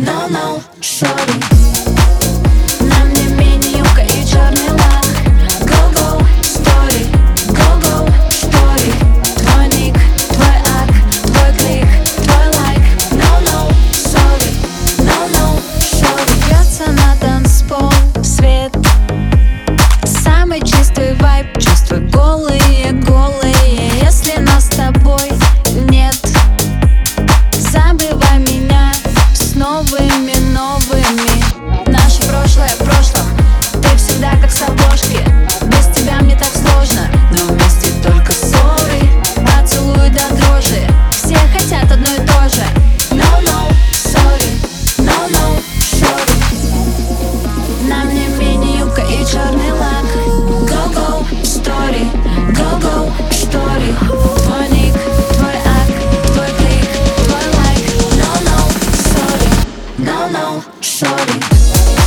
No, no, sorry. На мне мини-юбка и черный лак. Go-go, story, go-go, story. Твой ник, твой ак, твой клик, твой лайк. No, no, sorry, no, no, sorry. Льется на танцпол свет, самый чистый вайб, чувства голые, голые. Если нас с тобой нет, забывай меня с новыми, новыми. Наше прошлое в прошлом, ты всегда как с обложки. Без тебя мне так сложно, но вместе только ссоры. Поцелуй до дрожи, все хотят одно и то же. No, no, sorry, no, no, sorry. На мне мини-юбка и черный лак. Go-go, story, go-go, story. Твой ник, твой ак, твой клик, твой лайк. No, no, sorry, no, no, sorry.